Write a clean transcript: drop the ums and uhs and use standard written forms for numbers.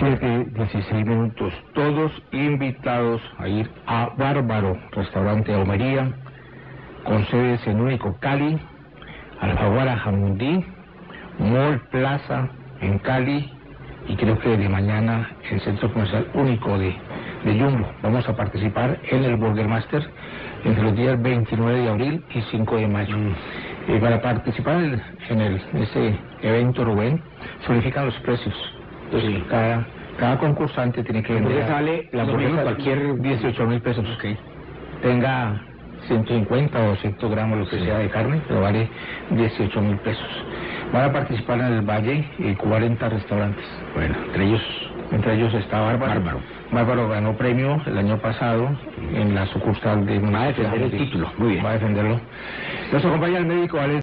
7:16, todos invitados a ir a Bárbaro, restaurante Homería, con sedes en Único Cali, Alfaguara Jamundí, Mall Plaza en Cali, y creo que de mañana el Centro Comercial Único de Jumbo. Vamos a participar en el Burger Master entre los días 29 de abril y 5 de mayo. Para participar en ese evento, Rubén, se verifican los precios. Entonces, sí, cada concursante tiene que vender. Sale la hamburguesa cualquier 18.000 pesos. Okay. Tenga 150 o 200 gramos, lo que sea de carne, pero vale 18.000 pesos. Van a participar en el Valle 40 restaurantes. Bueno, entre ellos está Bárbaro. Bárbaro ganó premio el año pasado en la sucursal de... Va a defender el título, muy bien. Va a defenderlo. Nos acompaña el médico Alex